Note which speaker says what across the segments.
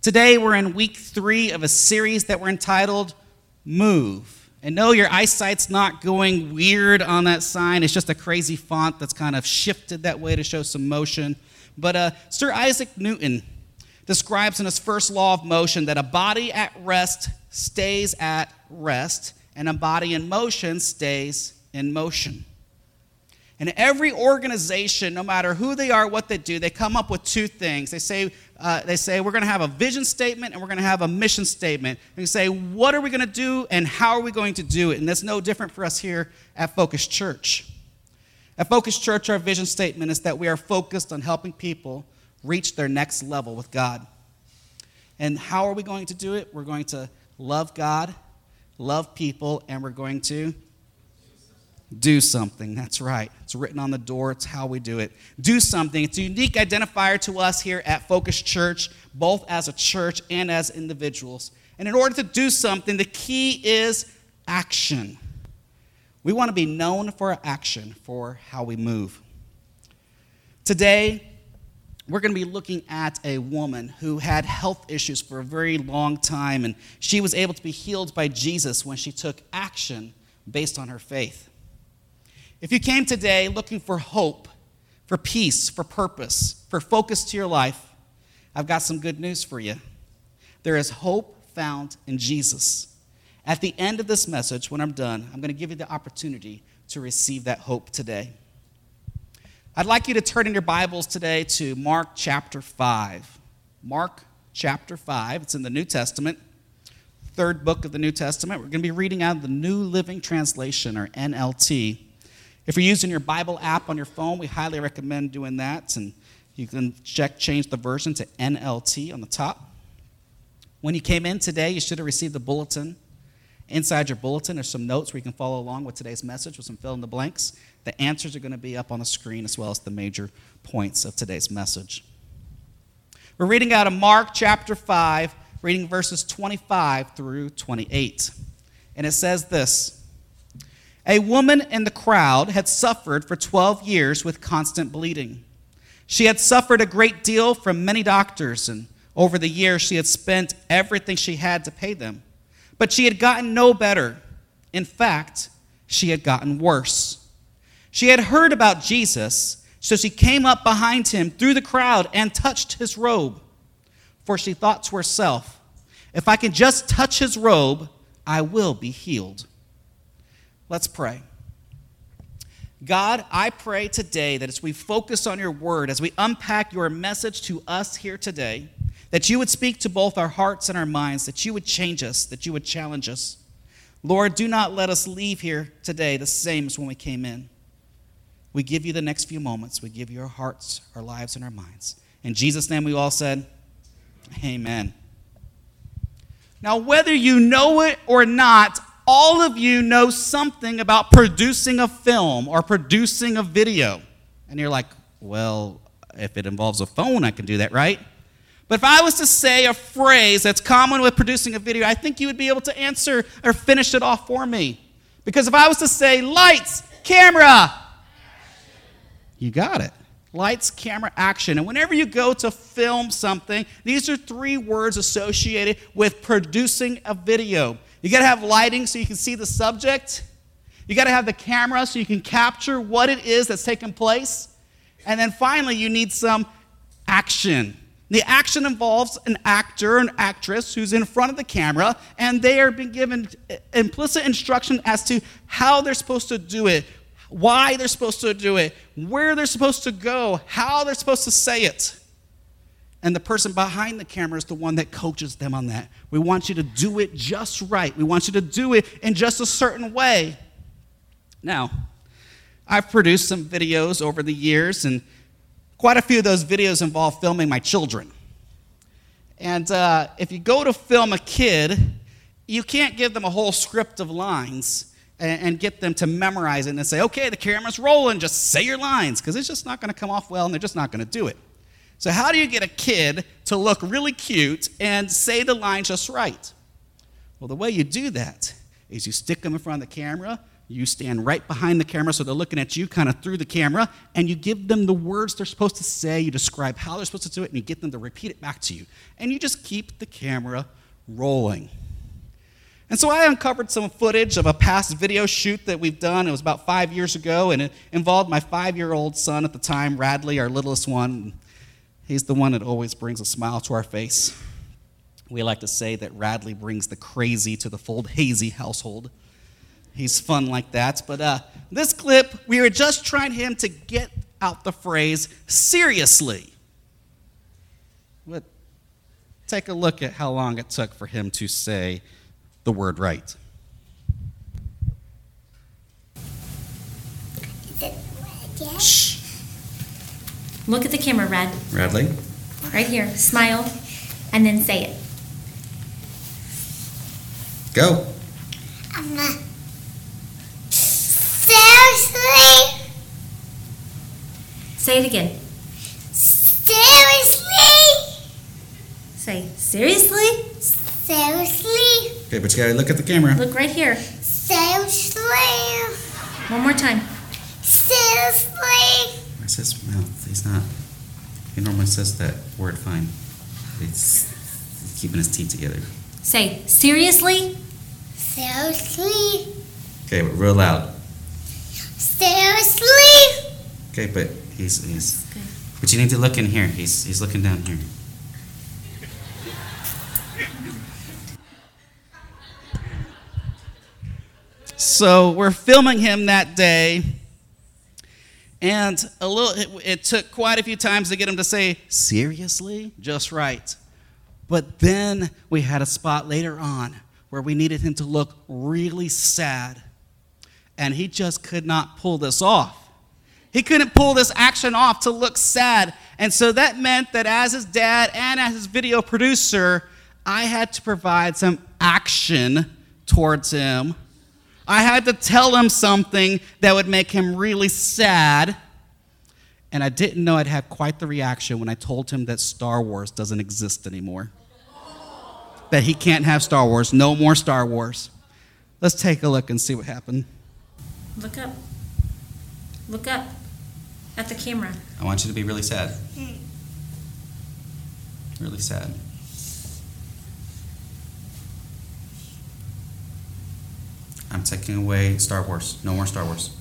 Speaker 1: Today we're in week 3 of a series that we're entitled Move. And no, your eyesight's not going weird on that sign. It's just a crazy font that's kind of shifted that way to show some motion. But Sir Isaac Newton describes in his first law of motion that a body at rest stays at rest, and a body in motion stays in motion. And every organization, no matter who they are, what they do, they come up with 2 things. They say we're going to have a vision statement and we're going to have a mission statement. And they say, what are we going to do and how are we going to do it? And that's no different for us here at Focus Church. At Focus Church, our vision statement is that we are focused on helping people reach their next level with God. And how are we going to do it? We're going to love God, love people, and we're going to do something. That's right. It's written on the door. It's how we do it. Do something. It's a unique identifier to us here at Focus Church, both as a church and as individuals. And in order to do something, the key is action. We want to be known for our action, for how we move. Today, we're going to be looking at a woman who had health issues for a very long time, and she was able to be healed by Jesus when she took action based on her faith. If you came today looking for hope, for peace, for purpose, for focus to your life, I've got some good news for you. There is hope found in Jesus. At the end of this message, when I'm done, I'm going to give you the opportunity to receive that hope today. I'd like you to turn in your Bibles today to Mark chapter 5. Mark chapter 5. It's in the New Testament, 3rd book of the New Testament. We're going to be reading out of the New Living Translation, or NLT. If you're using your Bible app on your phone, we highly recommend doing that, and you can change the version to NLT on the top. When you came in today, you should have received the bulletin. Inside your bulletin, there's some notes where you can follow along with today's message with some fill in the blanks. The answers are going to be up on the screen as well as the major points of today's message. We're reading out of Mark chapter 5, reading verses 25 through 28. And it says this: A woman in the crowd had suffered for 12 years with constant bleeding. She had suffered a great deal from many doctors, and over the years she had spent everything she had to pay them. But she had gotten no better. In fact, she had gotten worse. She had heard about Jesus, so she came up behind him through the crowd and touched his robe. For she thought to herself, if I can just touch his robe, I will be healed. Let's pray. God, I pray today that as we focus on your word, as we unpack your message to us here today, that you would speak to both our hearts and our minds, that you would change us, that you would challenge us. Lord, do not let us leave here today the same as when we came in. We give you the next few moments. We give you our hearts, our lives, and our minds. In Jesus' name we all said, amen. Now, whether you know it or not, all of you know something about producing a film or producing a video. And you're like, well, if it involves a phone, I can do that, right? But if I was to say a phrase that's common with producing a video, I think you would be able to answer or finish it off for me. Because if I was to say lights, camera, you got it. Lights, camera, action. And whenever you go to film something, these are 3 words associated with producing a video. You got to have lighting so you can see the subject. You got to have the camera so you can capture what it is that's taking place. And then finally, you need some action. The action involves an actor, an actress who's in front of the camera, and they are being given implicit instruction as to how they're supposed to do it, why they're supposed to do it, where they're supposed to go, how they're supposed to say it. And the person behind the camera is the one that coaches them on that. We want you to do it just right. We want you to do it in just a certain way. Now, I've produced some videos over the years, and quite a few of those videos involve filming my children. And if you go to film a kid, you can't give them a whole script of lines and get them to memorize it and say, okay, the camera's rolling, just say your lines, because it's just not going to come off well and they're just not going to do it. So how do you get a kid to look really cute and say the lines just right? Well, the way you do that is you stick them in front of the camera, You stand right behind the camera so they're looking at you kind of through the camera, and you give them the words they're supposed to say. You describe how they're supposed to do it, and you get them to repeat it back to you. And you just keep the camera rolling. And so I uncovered some footage of a past video shoot that we've done. It was about 5 years ago, and it involved my 5-year-old son at the time, Radley, our littlest one. He's the one that always brings a smile to our face. We like to say that Radley brings the crazy to the Fold Hazy household. He's fun like that. But this clip, we were just trying him to get out the phrase, seriously. But take a look at how long it took for him to say the word right.
Speaker 2: Is it red yet?
Speaker 3: Shh. Look at the camera,
Speaker 1: Radley?
Speaker 3: Right here. Smile, and then say it.
Speaker 1: Go.
Speaker 2: Seriously?
Speaker 3: Say it again.
Speaker 2: Seriously?
Speaker 3: Say, seriously?
Speaker 2: Seriously?
Speaker 1: Okay, but you gotta look at the camera.
Speaker 3: Look right here.
Speaker 2: Seriously?
Speaker 3: One more time.
Speaker 2: Seriously?
Speaker 1: Where's his mouth? He's not. He normally says that word fine. He's keeping his teeth together.
Speaker 3: Say, seriously?
Speaker 2: Seriously?
Speaker 1: Okay, but real loud.
Speaker 2: Seriously?
Speaker 1: Okay, but he's.
Speaker 3: Good.
Speaker 1: But you need to look in here. He's looking down here. So we're filming him that day, and it took quite a few times to get him to say, seriously? Just right. But then we had a spot later on where we needed him to look really sad, and he just could not pull this off. He couldn't pull this action off to look sad, and so that meant that as his dad and as his video producer, I had to provide some action towards him. I had to tell him something that would make him really sad. And I didn't know I'd have quite the reaction when I told him that Star Wars doesn't exist anymore. That he can't have Star Wars. No more Star Wars. Let's take a look and see what happened.
Speaker 3: Look up. Look up at the camera.
Speaker 1: I want you to be really sad. Really sad. I'm taking away Star Wars. No more Star Wars.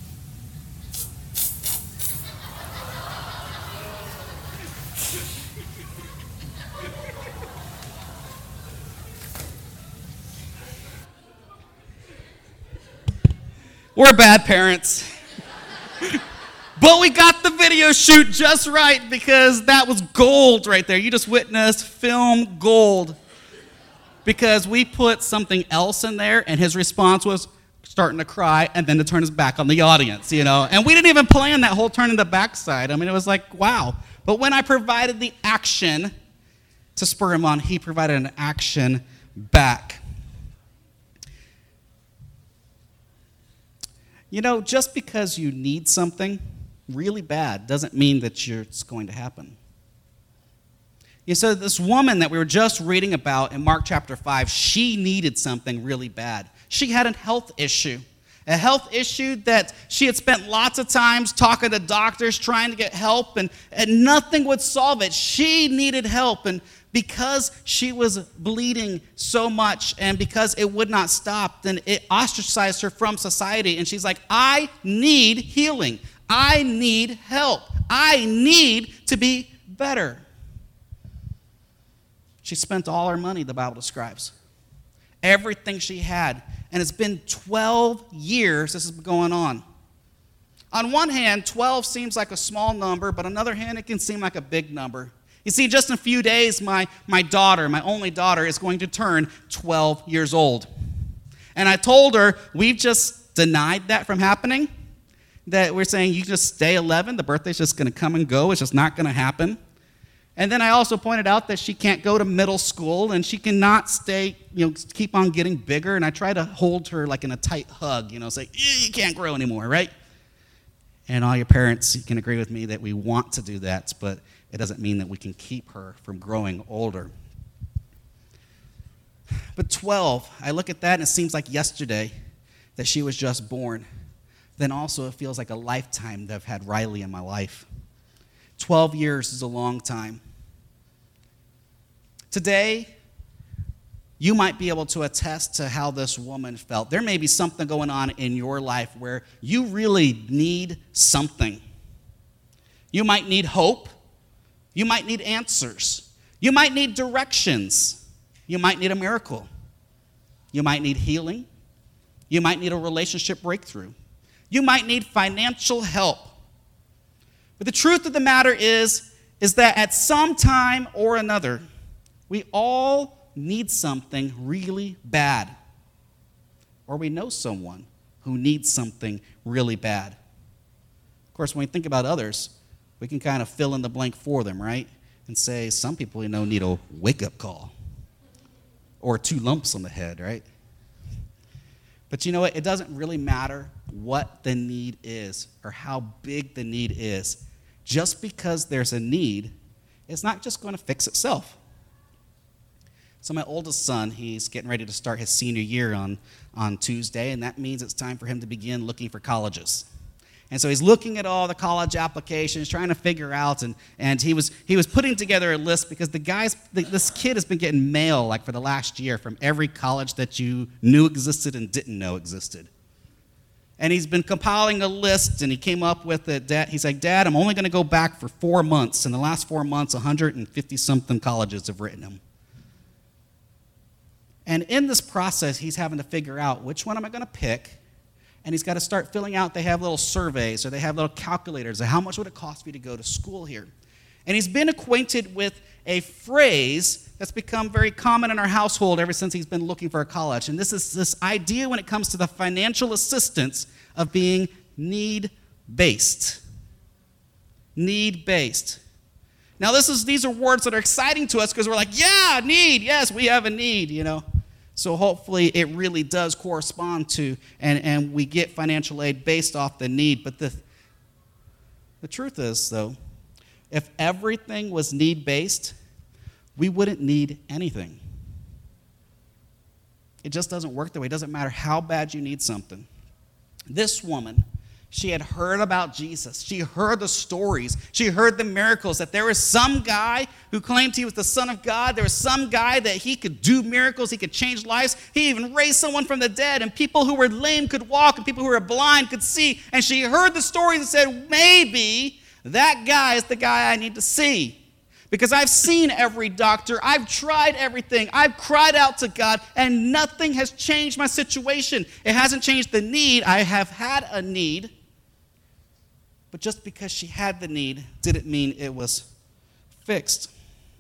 Speaker 1: We're bad parents. But we got the video shoot just right because that was gold right there. You just witnessed film gold. Because we put something else in there, and his response was starting to cry and then to turn his back on the audience, you know. And we didn't even plan that whole turn in the backside. I mean, it was like, wow. But when I provided the action to spur him on, he provided an action back. You know, just because you need something really bad doesn't mean that it's going to happen. You know, so this woman that we were just reading about in Mark chapter 5, she needed something really bad. She had a health issue that she had spent lots of times talking to doctors, trying to get help, and nothing would solve it. She needed help, and because she was bleeding so much and because it would not stop, then it ostracized her from society, and she's like, I need healing. I need help. I need to be better. She spent all her money, the Bible describes. Everything she had. And it's been 12 years this has been going on. On one hand, 12 seems like a small number, but on the other hand, it can seem like a big number. You see, just in a few days, my daughter, my only daughter, is going to turn 12 years old. And I told her, we've just denied that from happening. That we're saying, you just stay 11, the birthday's just going to come and go, it's just not going to happen. And then I also pointed out that she can't go to middle school and she cannot stay, keep on getting bigger. And I try to hold her like in a tight hug, say, you can't grow anymore, right? And all your parents, you can agree with me that we want to do that, but it doesn't mean that we can keep her from growing older. But 12, I look at that and it seems like yesterday that she was just born, then also it feels like a lifetime that I've had Riley in my life. 12 years is a long time. Today, you might be able to attest to how this woman felt. There may be something going on in your life where you really need something. You might need hope. You might need answers. You might need directions. You might need a miracle. You might need healing. You might need a relationship breakthrough. You might need financial help. But the truth of the matter is that at some time or another, we all need something really bad. Or we know someone who needs something really bad. Of course, when we think about others, we can kind of fill in the blank for them, right? And say, some people we know need a wake-up call. Or 2 lumps on the head, right? But you know what? It doesn't really matter what the need is or how big the need is. Just because there's a need, it's not just going to fix itself. So my oldest son, he's getting ready to start his senior year on Tuesday, and that means it's time for him to begin looking for colleges. And so he's looking at all the college applications, trying to figure out, and he was putting together a list because this kid has been getting mail like for the last year from every college that you knew existed and didn't know existed. And he's been compiling a list, and he came up with it. He's like, Dad, I'm only going to go back for 4 months. In the last 4 months, 150-something colleges have written him. And in this process, he's having to figure out which one am I going to pick. And he's got to start filling out, they have little surveys or they have little calculators of how much would it cost me to go to school here. And he's been acquainted with a phrase that's become very common in our household ever since he's been looking for a college. And this is this idea when it comes to the financial assistance of being need-based. Need-based. Now these are words that are exciting to us because we're like, yeah, need, yes, we have a need, you know. So hopefully it really does correspond to, and we get financial aid based off the need. But the truth is, though, if everything was need-based, we wouldn't need anything. It just doesn't work that way. It doesn't matter how bad you need something. This woman, she had heard about Jesus. She heard the stories. She heard the miracles, that there was some guy who claimed he was the Son of God. There was some guy that he could do miracles. He could change lives. He even raised someone from the dead, and people who were lame could walk, and people who were blind could see. And she heard the stories and said, maybe that guy is the guy I need to see. Because I've seen every doctor. I've tried everything. I've cried out to God, and nothing has changed my situation. It hasn't changed the need. I have had a need. But just because she had the need didn't mean it was fixed.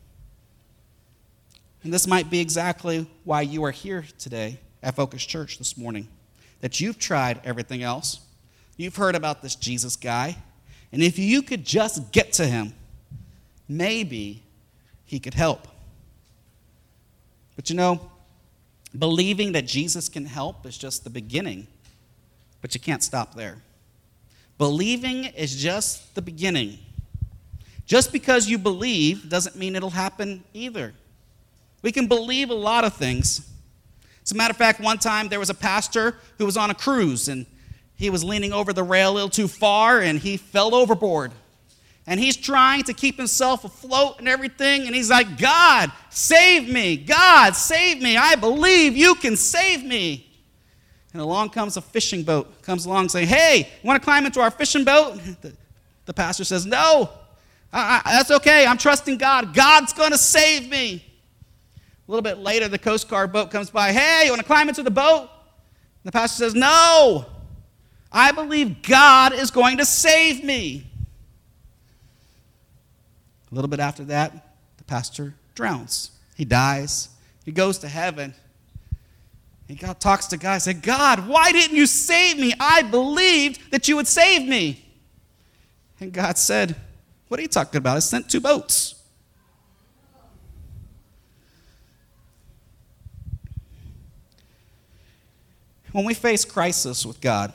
Speaker 1: And this might be exactly why you are here today at Focus Church this morning. That you've tried everything else. You've heard about this Jesus guy. And if you could just get to him, maybe he could help. But you know, believing that Jesus can help is just the beginning. But you can't stop there. Believing is just the beginning. Just because you believe doesn't mean it'll happen either. We can believe a lot of things. As a matter of fact, one time there was a pastor who was on a cruise, and he was leaning over the rail a little too far, and he fell overboard. And he's trying to keep himself afloat and everything, and he's like, God, save me. God, save me. I believe you can save me. And along comes a fishing boat, comes along saying, hey, you want to climb into our fishing boat? The pastor says, no, that's okay. I'm trusting God. God's going to save me. A little bit later, the Coast Guard boat comes by. Hey, you want to climb into the boat? And the pastor says, no, I believe God is going to save me. A little bit after that, the pastor drowns. He dies. He goes to heaven. And God talks to God and said, God, why didn't you save me? I believed that you would save me. And God said, what are you talking about? I sent 2 boats. When we face crisis with God,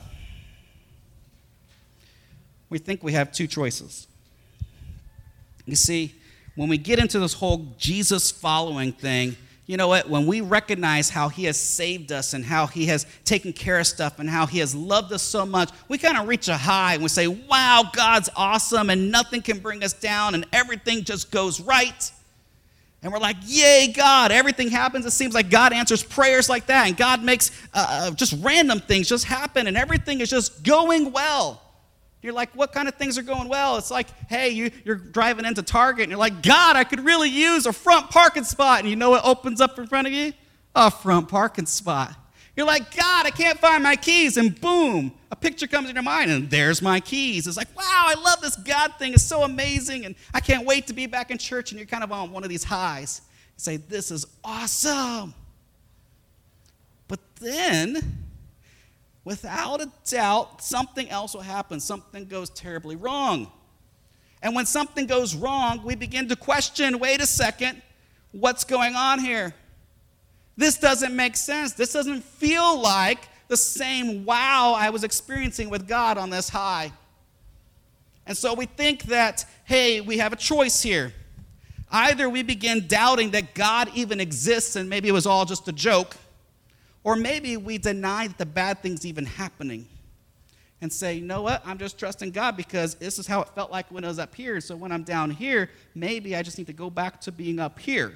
Speaker 1: we think we have 2 choices. You see, when we get into this whole Jesus following thing, You know what? When we recognize how he has saved us and how he has taken care of stuff and how he has loved us so much, we kind of reach a high and we say, wow, God's awesome and nothing can bring us down and everything just goes right. And we're like, yay, God. Everything happens. It seems like God answers prayers like that. And God makes just random things just happen. And everything is just going well. You're like, what kind of things are going well? It's like, hey, you're driving into Target. And you're like, God, I could really use a front parking spot. And you know what opens up in front of you? A front parking spot. You're like, God, I can't find my keys. And boom, a picture comes in your mind. And there's my keys. It's like, wow, I love this God thing. It's so amazing. And I can't wait to be back in church. And you're kind of on one of these highs. You say, this is awesome. But then, without a doubt, something else will happen. Something goes terribly wrong. And when something goes wrong, we begin to question, wait a second, what's going on here? This doesn't make sense. This doesn't feel like the same wow I was experiencing with God on this high. And so we think that, hey, we have a choice here. Either we begin doubting that God even exists and maybe it was all just a joke, or maybe we deny that the bad thing's even happening and say, you know what, I'm just trusting God because this is how it felt like when I was up here. So when I'm down here, maybe I just need to go back to being up here.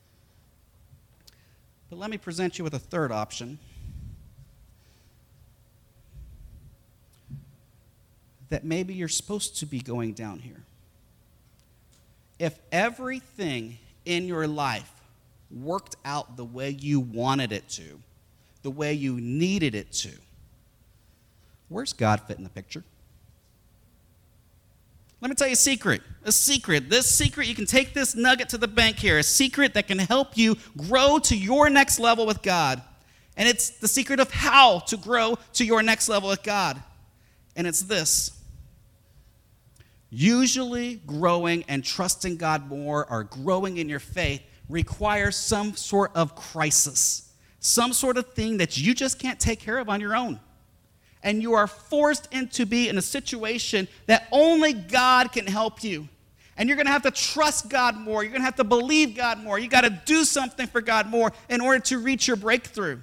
Speaker 1: But let me present you with a third option. That maybe you're supposed to be going down here. If everything in your life worked out the way you wanted it to, the way you needed it to, where's God fit in the picture? Let me tell you a secret. A secret. This secret, you can take this nugget to the bank here. A secret that can help you grow to your next level with God. And it's the secret of how to grow to your next level with God. And it's this. Usually growing and trusting God more or growing in your faith requires some sort of crisis. Some sort of thing that you just can't take care of on your own. And you are forced into be in a situation that only God can help you. And you're going to have to trust God more. You're going to have to believe God more. You got to do something for God more in order to reach your breakthrough.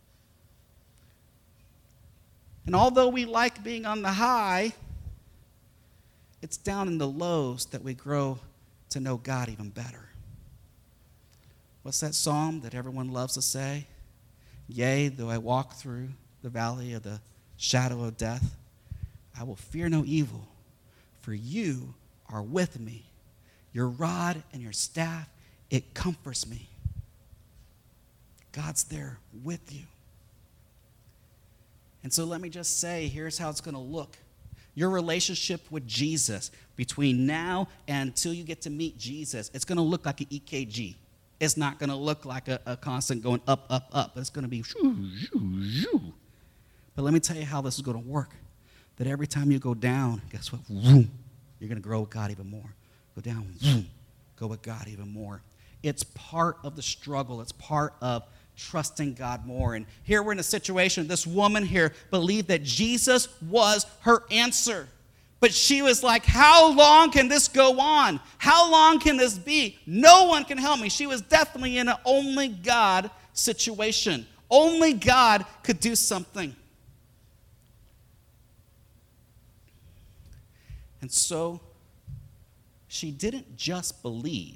Speaker 1: And although we like being on the high, it's down in the lows that we grow to know God even better. What's that psalm that everyone loves to say? Yea, though I walk through the valley of the shadow of death, I will fear no evil, for you are with me. Your rod and your staff, it comforts me. God's there with you. And so let me just say, here's how it's going to look. Your relationship with Jesus between now and until you get to meet Jesus, it's going to look like an EKG. It's not going to look like a constant going up, up, up. It's going to be shoo, shoo, shoo. But let me tell you how this is going to work. That every time you go down, guess what? Vroom, you're going to grow with God even more. Go down, vroom, go with God even more. It's part of the struggle. It's part of trusting God more. And here we're in a situation, this woman here believed that Jesus was her answer. But she was like, how long can this go on? How long can this be? No one can help me. She was definitely in an only God situation. Only God could do something. And so she didn't just believe,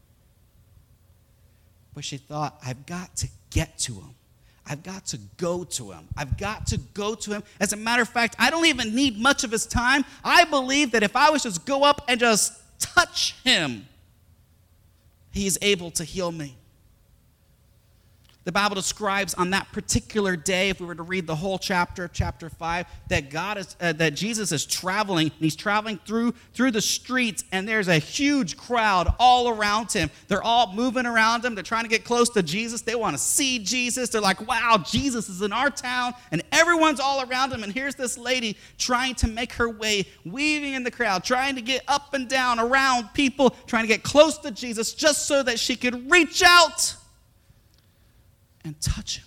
Speaker 1: but she thought, I've got to get to him. I've got to go to him. I've got to go to him. As a matter of fact, I don't even need much of his time. I believe that if I was just go up and just touch him, he's able to heal me. The Bible describes on that particular day, if we were to read the whole chapter, chapter 5, that Jesus is traveling. And he's traveling through the streets, and there's a huge crowd all around him. They're all moving around him. They're trying to get close to Jesus. They want to see Jesus. They're like, wow, Jesus is in our town, and everyone's all around him. And here's this lady trying to make her way, weaving in the crowd, trying to get up and down around people, trying to get close to Jesus just so that she could reach out and touch him.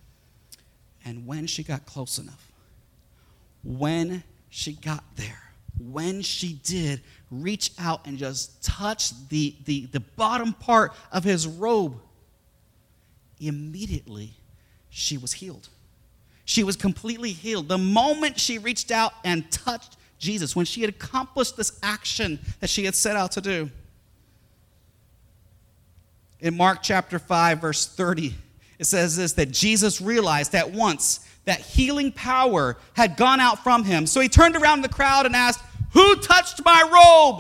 Speaker 1: And when she got close enough, when she got there, when she did reach out and just touch the bottom part of his robe, immediately she was healed. She was completely healed. The moment she reached out and touched Jesus, when she had accomplished this action that she had set out to do. In Mark chapter 5, verse 30, it says this, that Jesus realized at once that healing power had gone out from him. So he turned around in the crowd and asked, "Who touched my robe?"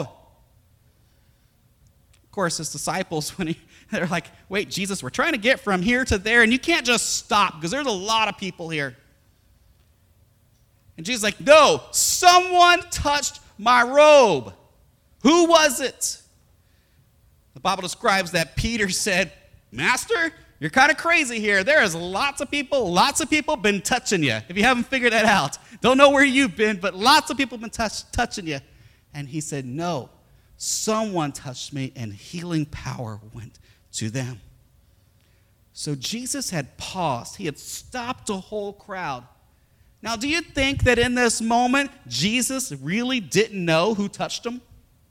Speaker 1: Of course, his disciples, they're like, "Wait, Jesus, we're trying to get from here to there, and you can't just stop because there's a lot of people here." And Jesus is like, "No, someone touched my robe. Who was it?" The Bible describes that Peter said, "Master, you're kind of crazy here. There is lots of people been touching you. If you haven't figured that out, don't know where you've been, but lots of people been touching you." And he said, "No, someone touched me, and healing power went to them." So Jesus had paused. He had stopped a whole crowd. Now, do you think that in this moment, Jesus really didn't know who touched him?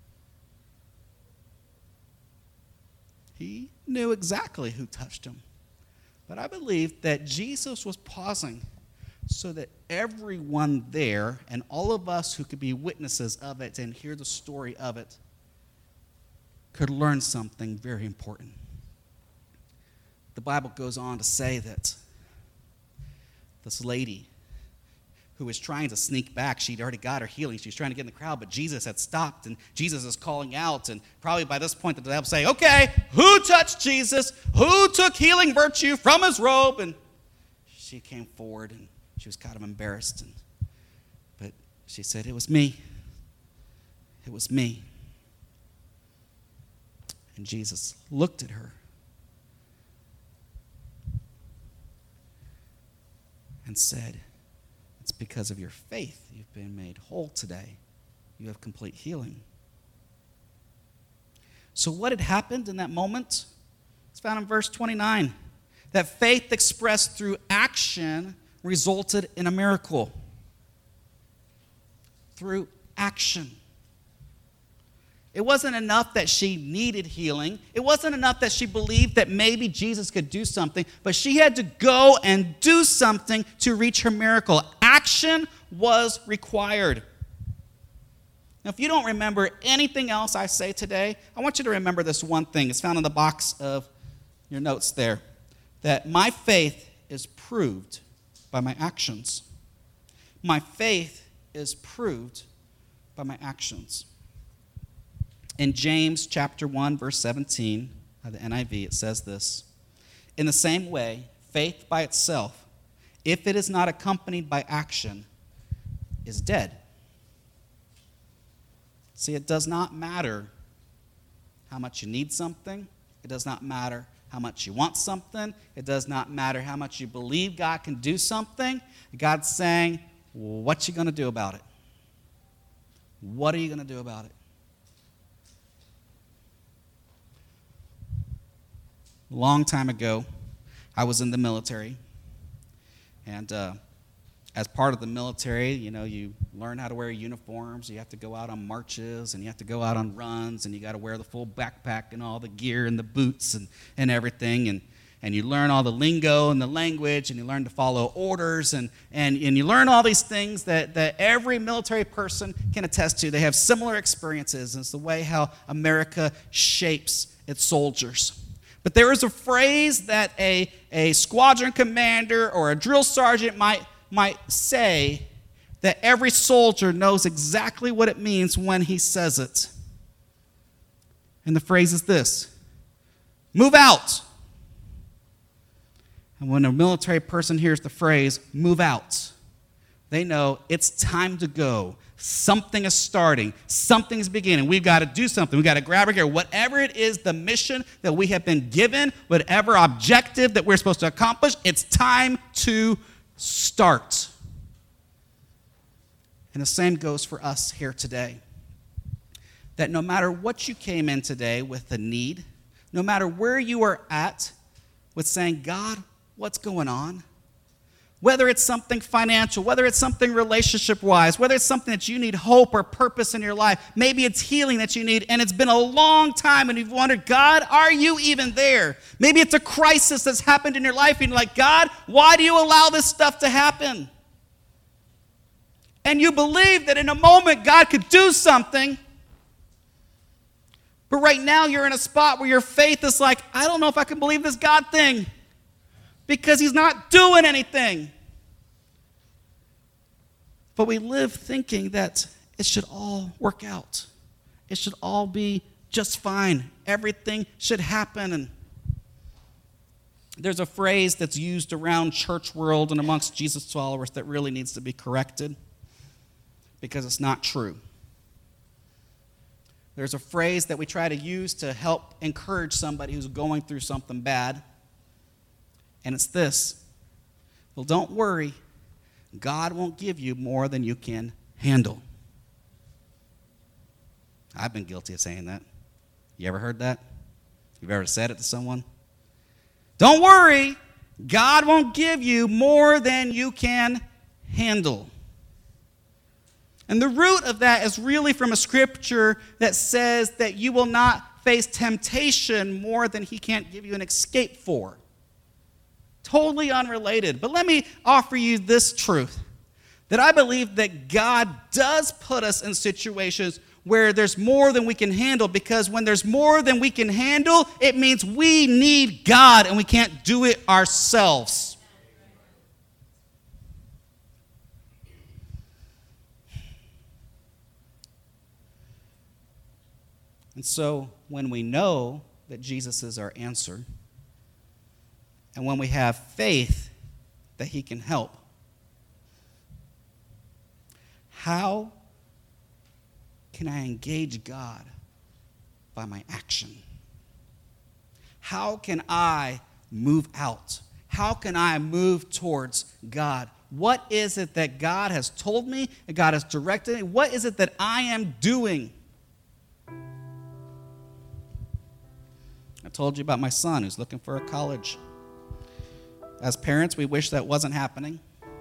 Speaker 1: He knew exactly who touched him. But I believe that Jesus was pausing so that everyone there and all of us who could be witnesses of it and hear the story of it could learn something very important. The Bible goes on to say that this lady who was trying to sneak back, she'd already got her healing. She was trying to get in the crowd, but Jesus had stopped, and Jesus is calling out, and probably by this point the disciples say, "Okay, who touched Jesus? Who took healing virtue from his robe?" And she came forward, and she was kind of embarrassed, but she said, "It was me. It was me." And Jesus looked at her and said, "It's because of your faith you've been made whole today. You have complete healing." So what had happened in that moment? It's found in verse 29. That faith expressed through action resulted in a miracle. Through action. It wasn't enough that she needed healing. It wasn't enough that she believed that maybe Jesus could do something, but she had to go and do something to reach her miracle. Action was required. Now, if you don't remember anything else I say today, I want you to remember this one thing. It's found in the box of your notes there, that my faith is proved by my actions. My faith is proved by my actions. In James chapter 1, verse 17 of the NIV, it says this, "In the same way, faith by itself, if it is not accompanied by action, is dead." See, it does not matter how much you need something. It does not matter how much you want something. It does not matter how much you believe God can do something. God's saying, what you going to do about it? What are you going to do about it? A long time ago, I was in the military, and as part of the military, you learn how to wear uniforms. You have to go out on marches, and you have to go out on runs, and you got to wear the full backpack and all the gear and the boots and everything, and you learn all the lingo and the language, and you learn to follow orders, and you learn all these things that every military person can attest to. They have similar experiences, and it's the way how America shapes its soldiers. But there is a phrase that a squadron commander or a drill sergeant might say that every soldier knows exactly what it means when he says it. And the phrase is this: "Move out." And when a military person hears the phrase, "move out," they know it's time to go. Something is starting. Something is beginning. We've got to do something. We've got to grab our gear. Whatever it is, the mission that we have been given, whatever objective that we're supposed to accomplish, it's time to start. And the same goes for us here today. That no matter what you came in today with a need, no matter where you are at with saying, "God, what's going on? Whether it's something financial, whether it's something relationship-wise, whether it's something that you need hope or purpose in your life, maybe it's healing that you need, and it's been a long time, and you've wondered, God, are you even there? Maybe it's a crisis that's happened in your life, and you're like, God, why do you allow this stuff to happen? And you believe that in a moment God could do something, but right now you're in a spot where your faith is like, I don't know if I can believe this God thing, because he's not doing anything. But we live thinking that it should all work out. It should all be just fine. Everything should happen. And there's a phrase that's used around church world and amongst Jesus followers that really needs to be corrected because it's not true. There's a phrase that we try to use to help encourage somebody who's going through something bad. And it's this: well, don't worry. God won't give you more than you can handle. I've been guilty of saying that. You ever heard that? You've ever said it to someone? Don't worry. God won't give you more than you can handle. And the root of that is really from a scripture that says that you will not face temptation more than he can't give you an escape for. Totally unrelated. But let me offer you this truth, that I believe that God does put us in situations where there's more than we can handle, because when there's more than we can handle, it means we need God and we can't do it ourselves. And so when we know that Jesus is our answer, and when we have faith that he can help, how can I engage God by my action? How can I move out? How can I move towards God? What is it that God has told me, that God has directed me? What is it that I am doing? I told you about my son who's looking for a college. As parents, we wish that wasn't happening.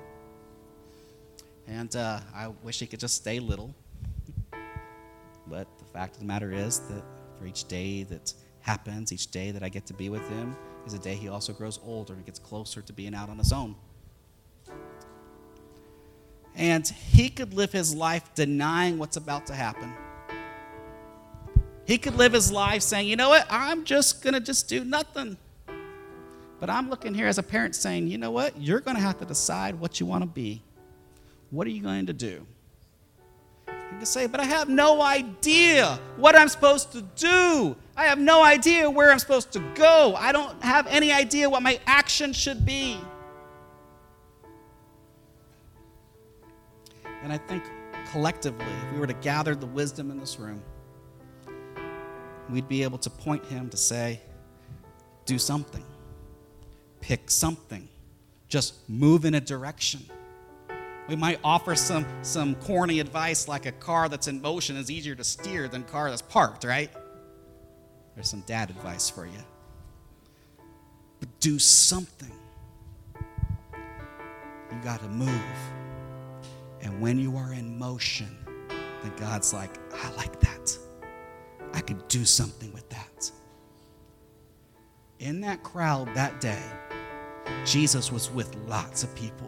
Speaker 1: And I wish he could just stay little. But the fact of the matter is that for each day that happens, each day that I get to be with him, is a day he also grows older and gets closer to being out on his own. And he could live his life denying what's about to happen. He could live his life saying, you know what, I'm just going to just do nothing. But I'm looking here as a parent saying, you know what, you're going to have to decide what you want to be. What are you going to do? You can say, but I have no idea what I'm supposed to do. I have no idea where I'm supposed to go. I don't have any idea what my action should be. And I think collectively, if we were to gather the wisdom in this room, we'd be able to point him to say, do something. Pick something. Just move in a direction. We might offer some corny advice like a car that's in motion is easier to steer than a car that's parked, right? There's some dad advice for you. But do something. You got to move. And when you are in motion, then God's like, I like that. I could do something with that. In that crowd that day, Jesus was with lots of people.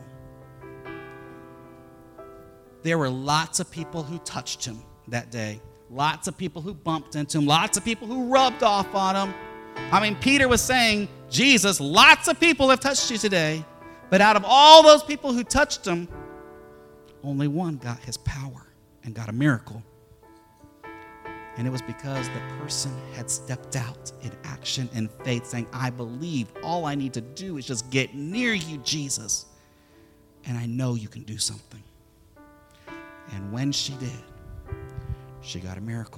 Speaker 1: There were lots of people who touched him that day. Lots of people who bumped into him. Lots of people who rubbed off on him. I mean, Peter was saying, Jesus, lots of people have touched you today. But out of all those people who touched him, only one got his power and got a miracle. And it was because the person had stepped out in action and faith, saying, I believe all I need to do is just get near you, Jesus. And I know you can do something. And when she did, she got a miracle.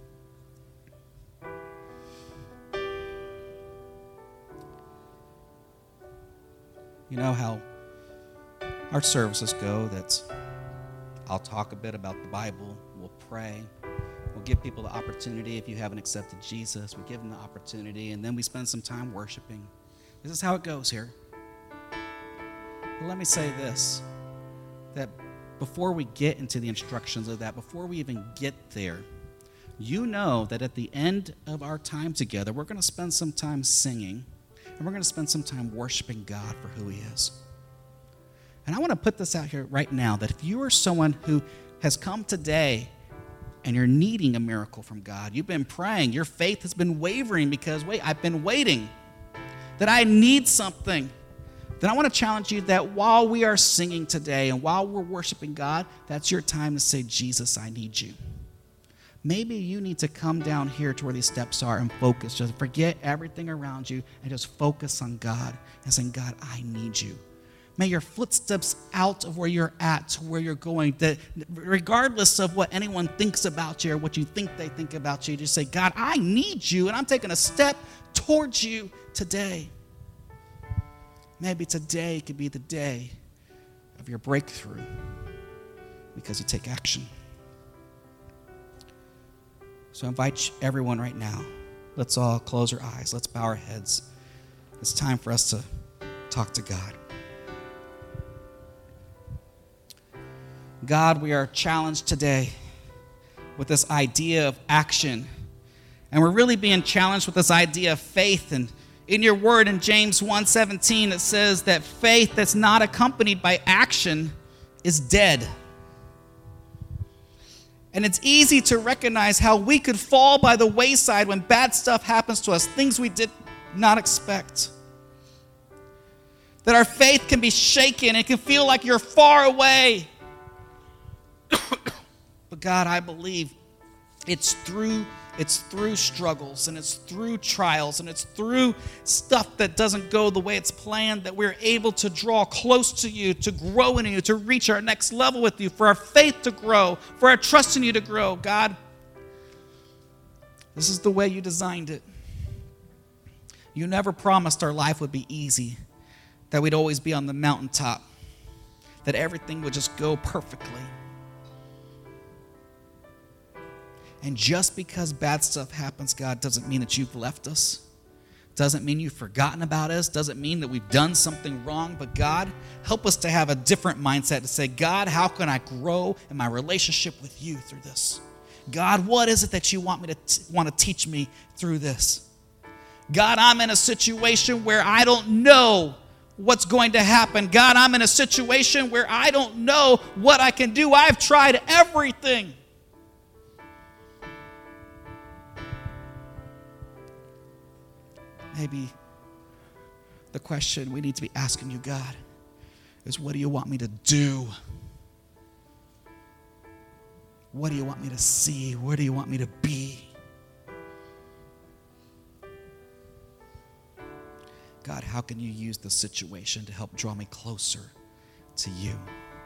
Speaker 1: You know how our services go, that I'll talk a bit about the Bible, we'll pray, we'll give people the opportunity. If you haven't accepted Jesus, we give them the opportunity, and then we spend some time worshiping. This is how it goes here. But let me say this, that before we get into the instructions of that, before we even get there, you know that at the end of our time together, we're going to spend some time singing, and we're going to spend some time worshiping God for who he is. And I want to put this out here right now, that if you are someone who has come today and you're needing a miracle from God, you've been praying, your faith has been wavering because, I've been waiting, that I need something, then I want to challenge you that while we are singing today and while we're worshiping God, that's your time to say, Jesus, I need you. Maybe you need to come down here to where these steps are and focus. Just forget everything around you and just focus on God and saying, God, I need you. May your footsteps out of where you're at to where you're going, that regardless of what anyone thinks about you or what you think they think about you, just say, God, I need you, and I'm taking a step towards you today. Maybe today could be the day of your breakthrough because you take action. So I invite everyone right now, let's all close our eyes. Let's bow our heads. It's time for us to talk to God. God, we are challenged today with this idea of action. And we're really being challenged with this idea of faith. And in your word in James 1:17, it says that faith that's not accompanied by action is dead. And it's easy to recognize how we could fall by the wayside when bad stuff happens to us, things we did not expect. That our faith can be shaken. It can feel like you're far away. But God, I believe it's through struggles, and it's through trials, and it's through stuff that doesn't go the way it's planned that we're able to draw close to you, to grow in you, to reach our next level with you, for our faith to grow, for our trust in you to grow. God, this is the way you designed it. You never promised our life would be easy, that we'd always be on the mountaintop, that everything would just go perfectly. And just because bad stuff happens, God, doesn't mean that you've left us. Doesn't mean you've forgotten about us. Doesn't mean that we've done something wrong. But God, help us to have a different mindset to say, God, how can I grow in my relationship with you through this? God, what is it that you want me to want to teach me through this? God, I'm in a situation where I don't know what's going to happen. God, I'm in a situation where I don't know what I can do. I've tried everything. Maybe the question we need to be asking you, God, is what do you want me to do? What do you want me to see? Where do you want me to be? God, how can you use this situation to help draw me closer to you?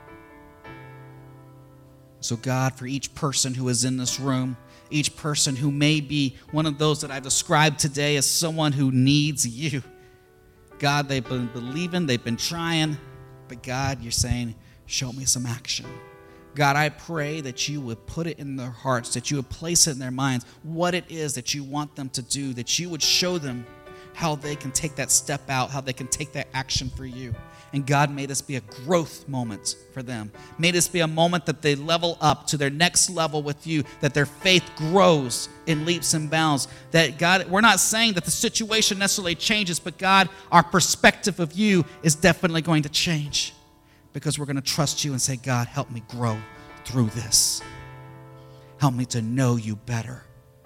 Speaker 1: So God, for each person who is in this room, each person who may be one of those that I've described today as someone who needs you, God, they've been believing, they've been trying, but God, you're saying, show me some action. God, I pray that you would put it in their hearts, that you would place it in their minds, what it is that you want them to do, that you would show them how they can take that step out, how they can take that action for you. And God, may this be a growth moment for them. May this be a moment that they level up to their next level with you, that their faith grows in leaps and bounds. That God, we're not saying that the situation necessarily changes, but God, our perspective of you is definitely going to change because we're going to trust you and say, God, help me grow through this. Help me to know you better.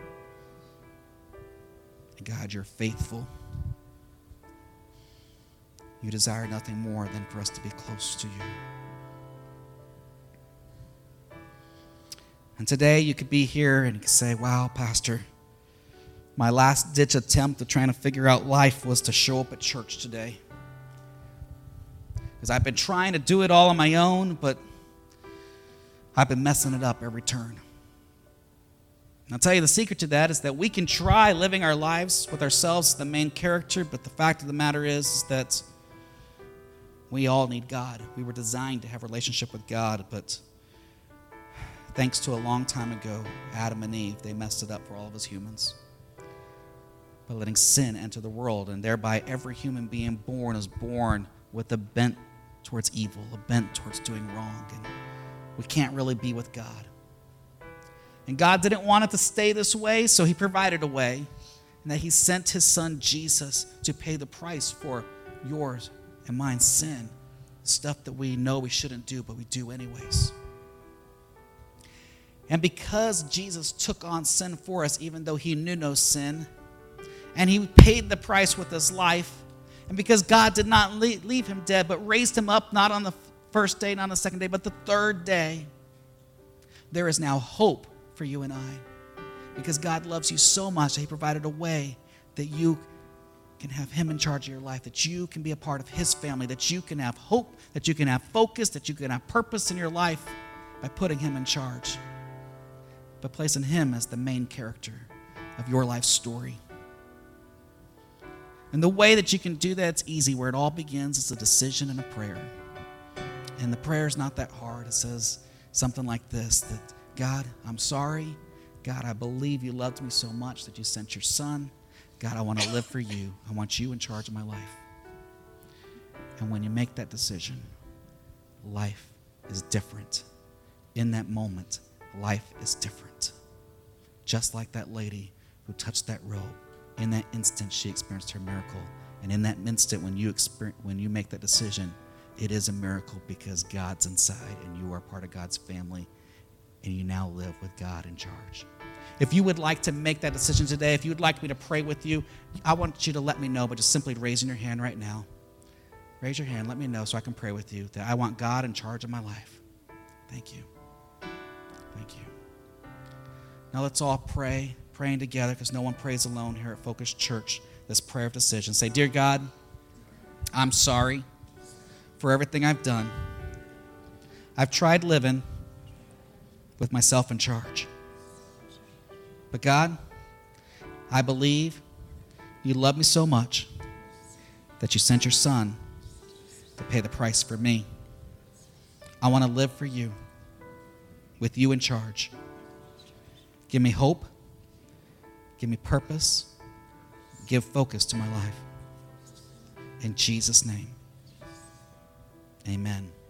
Speaker 1: And God, you're faithful. You desire nothing more than for us to be close to you. And today you could be here and you could say, wow, Pastor, my last ditch attempt at trying to figure out life was to show up at church today. Because I've been trying to do it all on my own, but I've been messing it up every turn. And I'll tell you the secret to that is that we can try living our lives with ourselves as the main character, but the fact of the matter is that we all need God. We were designed to have a relationship with God, but thanks to a long time ago, Adam and Eve, they messed it up for all of us humans by letting sin enter the world, and thereby every human being born is born with a bent towards evil, a bent towards doing wrong, and we can't really be with God. And God didn't want it to stay this way, so he provided a way, and that he sent his son Jesus to pay the price for yours and mine sin, stuff that we know we shouldn't do, but we do anyways. And because Jesus took on sin for us, even though he knew no sin, and he paid the price with his life, and because God did not leave him dead, but raised him up not on the first day, not on the second day, but the third day, there is now hope for you and I. Because God loves you so much that he provided a way that you can have him in charge of your life, that you can be a part of his family, that you can have hope, that you can have focus, that you can have purpose in your life by putting him in charge, by placing him as the main character of your life story. And the way that you can do that, it's easy. Where it all begins is a decision and a prayer. And the prayer is not that hard. It says something like this, that God, I'm sorry. God, I believe you loved me so much that you sent your son. God, I want to live for you. I want you in charge of my life. And when you make that decision, life is different. In that moment, life is different. Just like that lady who touched that robe. In that instant, she experienced her miracle. And in that instant, when you make that decision, it is a miracle because God's inside and you are part of God's family and you now live with God in charge. If you would like to make that decision today, if you would like me to pray with you, I want you to let me know, but just simply raising your hand right now. Raise your hand, let me know so I can pray with you that I want God in charge of my life. Thank you. Thank you. Now let's all pray, praying together because no one prays alone here at Focus Church, this prayer of decision. Say, Dear God, I'm sorry for everything I've done. I've tried living with myself in charge. But God, I believe you love me so much that you sent your son to pay the price for me. I want to live for you, with you in charge. Give me hope. Give me purpose. Give focus to my life. In Jesus' name, amen.